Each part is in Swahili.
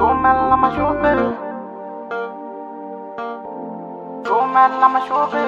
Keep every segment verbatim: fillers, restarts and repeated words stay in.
Tumela mashupe, tumela mashupe.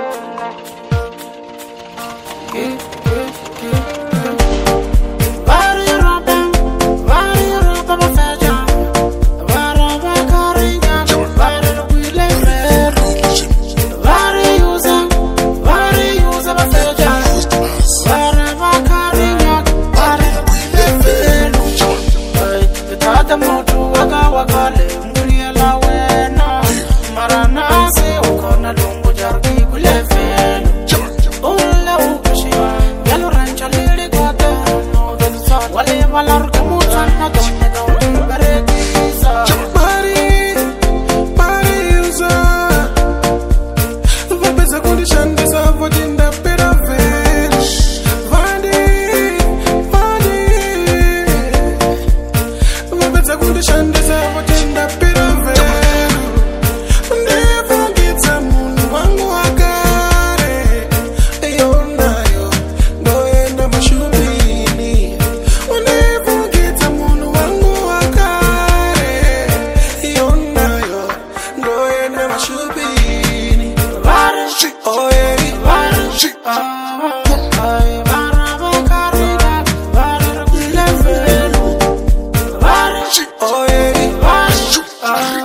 Vari roba, vari roba bafeja, vari bakarinya, vari luile fredo, vari uza, vari uza bafeja, vari bakarinya, vari luile fredo. Hey, tata motu waka waka le, muriela wena, marana se ukona lungu jargi kule fredo. Ula ukashi, yalo rancha lili kote, no del sol, wale valar kamuta na donne donne berekisa. Bari, bari uza, vapesa condition desa vojinda pera ven. Vandi, vandi, vapesa condition desa vojinda pera ven. Never get someone wangu akare, yona yo, do enda mashubini. Never get someone wangu akare, yona yo, do enda mashubini. Vari, Oh yeah, vari, ah, ay, vara bakarinya, vari luile fredo, vari, oh yeah. vari, ah.